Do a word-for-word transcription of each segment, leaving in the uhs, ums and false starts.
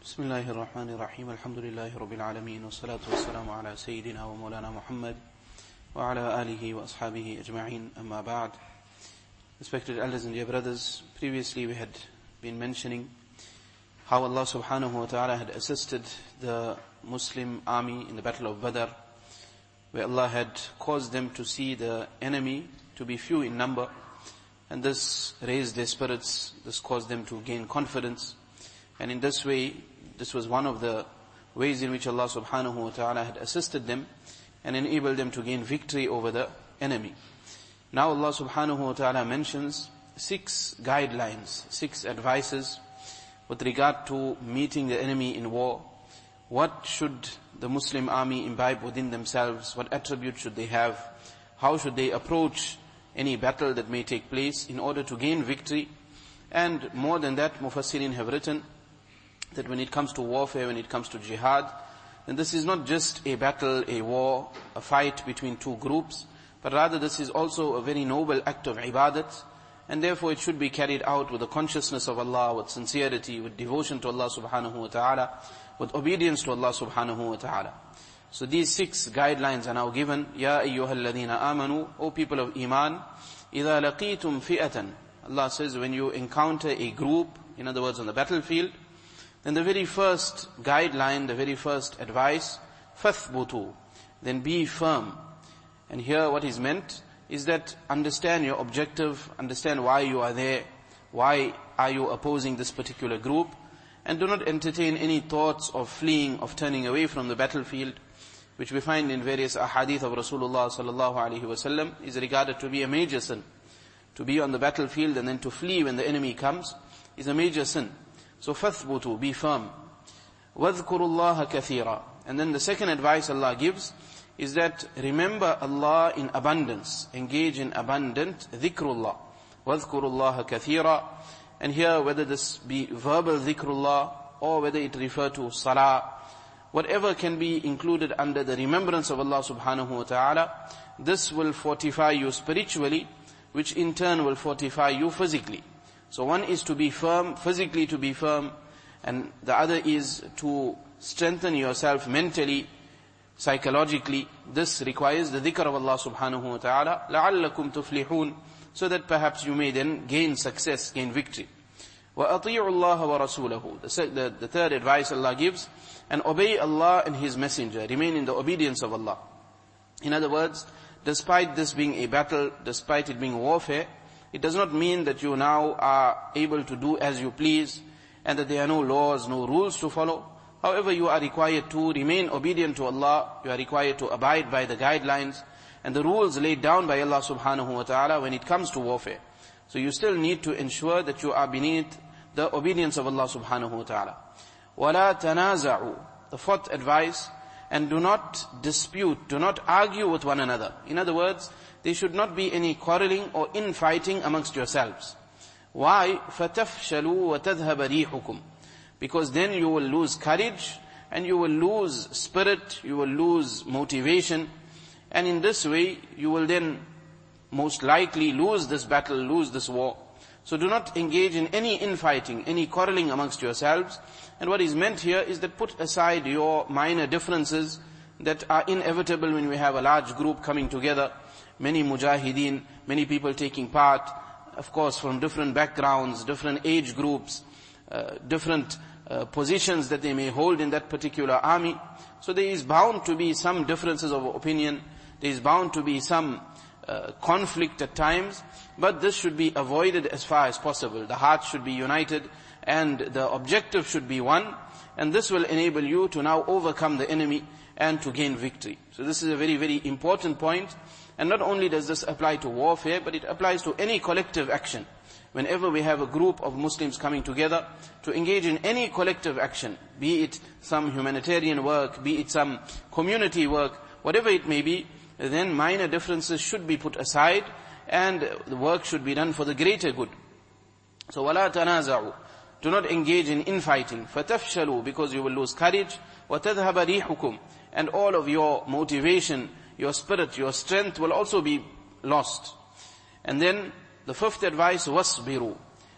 بسم الله الرحمن الرحيم الحمد لله رب العالمين والصلاة والسلام على سيدنا ومولانا محمد وعلى آله وأصحابه أجمعين أما بعد. Respected elders and dear brothers, previously we had been mentioning how Allah subhanahu wa ta'ala had assisted the Muslim army in the battle of Badr, where Allah had caused them to see the enemy to be few in number, and this raised their spirits, this caused them to gain confidence. And in this way, this was one of the ways in which Allah subhanahu wa ta'ala had assisted them and enabled them to gain victory over the enemy. Now Allah subhanahu wa ta'ala mentions six guidelines, six advices with regard to meeting the enemy in war. What should the Muslim army imbibe within themselves? What attributes should they have? How should they approach any battle that may take place in order to gain victory? And more than that, Mufassirin have written that when it comes to warfare, when it comes to jihad, then this is not just a battle, a war, a fight between two groups, but rather this is also a very noble act of ibadat, and therefore it should be carried out with the consciousness of Allah, with sincerity, with devotion to Allah subhanahu wa ta'ala, with obedience to Allah subhanahu wa ta'ala. So these six guidelines are now given. Ya ayyuhal ladhina amanu, O people of Iman, idha laqitum fi'atan. Allah says, when you encounter a group, in other words on the battlefield, then the very first guideline, the very first advice, fathbutu, then be firm. And here what is meant is that understand your objective, understand why you are there, why are you opposing this particular group, and do not entertain any thoughts of fleeing, of turning away from the battlefield, which we find in various ahadith of Rasulullah sallallahu alaihi wasallam, is regarded to be a major sin. To be on the battlefield and then to flee when the enemy comes is a major sin. So fathbutu, be firm. وَاذْكُرُوا اللَّهَ كَثِيرًا. And then the second advice Allah gives is that remember Allah in abundance. Engage in abundant dhikrullah. وَاذْكُرُوا اللَّهَ كَثِيرًا. And here, whether this be verbal dhikrullah or whether it refer to salah, whatever can be included under the remembrance of Allah subhanahu wa ta'ala, this will fortify you spiritually, which in turn will fortify you physically. So one is to be firm, physically to be firm, and the other is to strengthen yourself mentally, psychologically. This requires the dhikr of Allah subhanahu wa ta'ala, لَعَلَّكُمْ تُفْلِحُونَ, so that perhaps you may then gain success, gain victory. وَأَطِيعُوا اللَّهَ وَرَسُولَهُ. The, the, the third advice Allah gives, and obey Allah and His Messenger, remain in the obedience of Allah. In other words, despite this being a battle, despite it being warfare, it does not mean that you now are able to do as you please and that there are no laws, no rules to follow. However, you are required to remain obedient to Allah. You are required to abide by the guidelines and the rules laid down by Allah subhanahu wa ta'ala when it comes to warfare. So you still need to ensure that you are beneath the obedience of Allah subhanahu wa ta'ala. وَلَا تَنَازَعُوا. The fourth advice, and do not dispute, do not argue with one another. In other words, there should not be any quarreling or infighting amongst yourselves. Why? فَتَفْشَلُوا وَتَذْهَبَ رِيحُكُمْ. Because then you will lose courage, and you will lose spirit, you will lose motivation, and in this way, you will then most likely lose this battle, lose this war. So do not engage in any infighting, any quarreling amongst yourselves. And what is meant here is that put aside your minor differences that are inevitable when we have a large group coming together, many mujahideen, many people taking part, of course from different backgrounds, different age groups, uh, different uh, positions that they may hold in that particular army. So there is bound to be some differences of opinion, there is bound to be some uh, conflict at times, but this should be avoided as far as possible. The hearts should be united and the objective should be one, and this will enable you to now overcome the enemy and to gain victory. So this is a very, very important point. And not only does this apply to warfare, but it applies to any collective action. Whenever we have a group of Muslims coming together to engage in any collective action, be it some humanitarian work, be it some community work, whatever it may be, then minor differences should be put aside and the work should be done for the greater good. So وَلَا تَنَازَعُوا. Do not engage in infighting. فَتَفْشَلُوا, because you will lose courage. وَتَذْهَبَ رِيحُكُمْ. And all of your motivation, your spirit, your strength will also be lost. And then the fifth advice, wasbiru.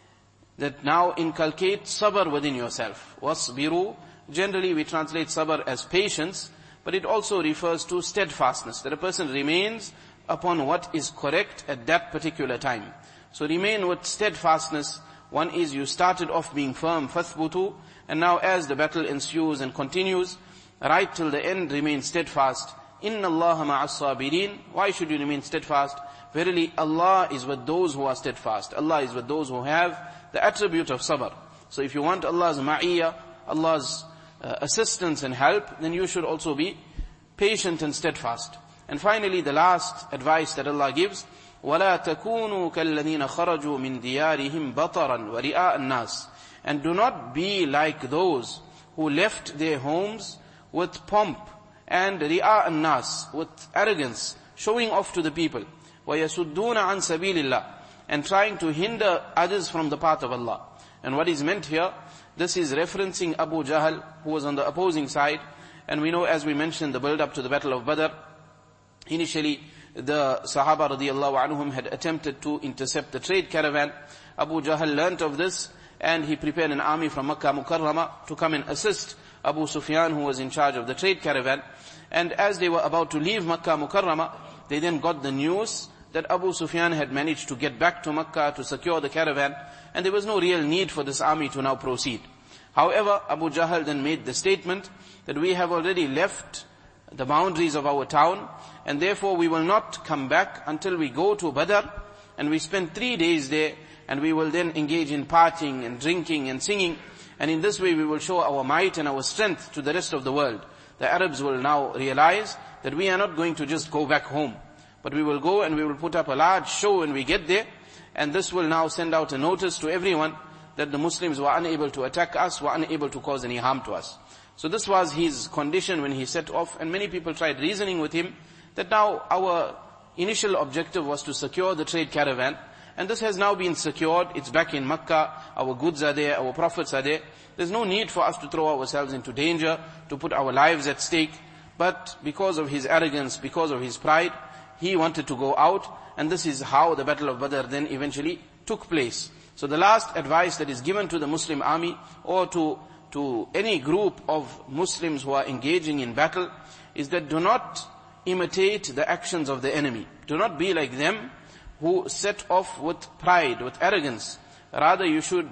that now inculcate sabr within yourself. Wasbiru, generally we translate sabr as patience, but it also refers to steadfastness, that a person remains upon what is correct at that particular time. So remain with steadfastness. One is you started off being firm, fathbutu, and now as the battle ensues and continues, right till the end, remain steadfast. Inna Allaha ma'as sabirin. Why should you remain steadfast? Verily, Allah is with those who are steadfast. Allah is with those who have the attribute of sabr. So if you want Allah's ma'iyah, Allah's uh, assistance and help, then you should also be patient and steadfast. And finally, the last advice that Allah gives, وَلَا تَكُونُوا كَالَّذِينَ خَرَجُوا مِنْ دِيَارِهِمْ بَطَرًا وَرِئَاءَ النَّاسِ. And do not be like those who left their homes with pomp and ri'a an-nas, with arrogance, showing off to the people. وَيَسُدُّونَ عَنْ سَبِيلِ اللَّهِ, and trying to hinder others from the path of Allah. And what is meant here, this is referencing Abu Jahl, who was on the opposing side. And we know, as we mentioned, the build-up to the Battle of Badr, initially the Sahaba radiyallahu anhum had attempted to intercept the trade caravan. Abu Jahl learnt of this, and he prepared an army from Makkah Mukarramah to come and assist Abu Sufyan, who was in charge of the trade caravan. And as they were about to leave Makkah Mukarramah, they then got the news that Abu Sufyan had managed to get back to Makkah to secure the caravan, and there was no real need for this army to now proceed. However, Abu Jahl then made the statement that we have already left the boundaries of our town, and therefore we will not come back until we go to Badr, and we spend three days there, and we will then engage in partying and drinking and singing, and in this way we will show our might and our strength to the rest of the world. The Arabs will now realize that we are not going to just go back home, but we will go and we will put up a large show when we get there, and this will now send out a notice to everyone that the Muslims were unable to attack us, were unable to cause any harm to us. So this was his condition when he set off, and many people tried reasoning with him that now our initial objective was to secure the trade caravan, and this has now been secured. It's back in Makkah, our goods are there, our profits are there. There's no need for us to throw ourselves into danger, to put our lives at stake. But because of his arrogance, because of his pride, he wanted to go out, and this is how the Battle of Badr then eventually took place. So the last advice that is given to the Muslim army, or to to any group of Muslims who are engaging in battle, is that do not imitate the actions of the enemy. Do not be like them who set off with pride, with arrogance. Rather, you should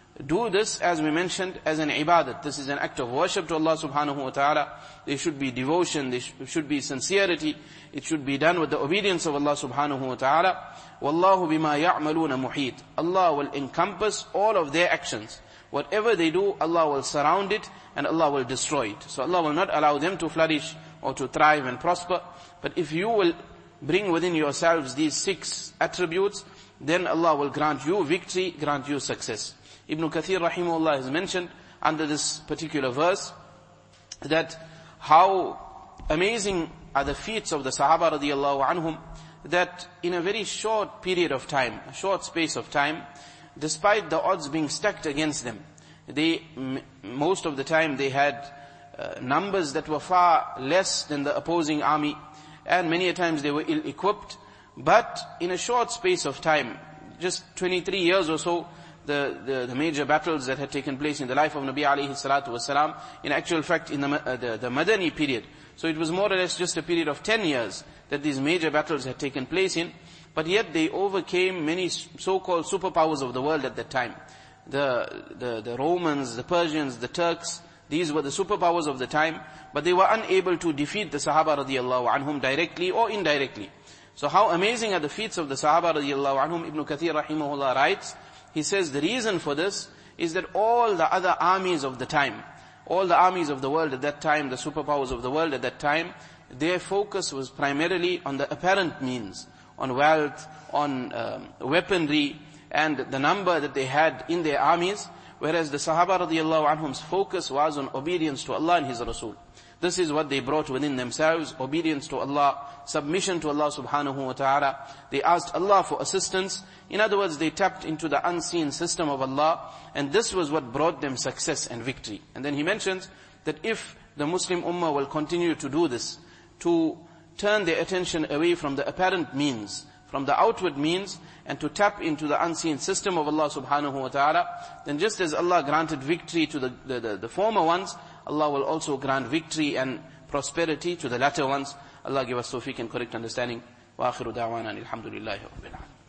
do this, as we mentioned, as an ibadat. This is an act of worship to Allah subhanahu wa ta'ala. There should be devotion, there should be sincerity. It should be done with the obedience of Allah subhanahu wa ta'ala. Wallahu bima ya'maluna muhit. Allah will encompass all of their actions. Whatever they do, Allah will surround it and Allah will destroy it. So Allah will not allow them to flourish or to thrive and prosper. But if you will bring within yourselves these six attributes, then Allah will grant you victory, grant you success. Ibn Kathir rahimahullah has mentioned under this particular verse that how amazing are the feats of the Sahaba radiyallahu anhum, that in a very short period of time, a short space of time, despite the odds being stacked against them, they, m- most of the time they had uh, numbers that were far less than the opposing army, and many a times they were ill-equipped, but in a short space of time, just twenty-three years or so, the, the, the major battles that had taken place in the life of Nabi alayhi salatu wasalam, in actual fact in the, uh, the, the Madani period. So it was more or less just a period of ten years that these major battles had taken place in, but yet they overcame many so-called superpowers of the world at that time. The, the, the Romans, the Persians, the Turks, these were the superpowers of the time, but they were unable to defeat the Sahaba radiyallahu anhum directly or indirectly. So how amazing are the feats of the Sahaba radiyallahu anhum? Ibn Kathir rahimahullah writes, he says the reason for this is that all the other armies of the time, all the armies of the world at that time, the superpowers of the world at that time, their focus was primarily on the apparent means, on wealth, on um, weaponry, and the number that they had in their armies, whereas the Sahaba radiyallahu anhum's focus was on obedience to Allah and His Rasul. This is what they brought within themselves, obedience to Allah, submission to Allah subhanahu wa ta'ala. They asked Allah for assistance. In other words, they tapped into the unseen system of Allah, and this was what brought them success and victory. And then he mentions that if the Muslim Ummah will continue to do this, to turn their attention away from the apparent means, from the outward means and to tap into the unseen system of Allah subhanahu wa ta'ala, then just as Allah granted victory to the, the, the, the former ones, Allah will also grant victory and prosperity to the latter ones. Allah give us tawfiq and correct understanding. Wa akhiru da'wana alhamdulillahi rabbil alamin.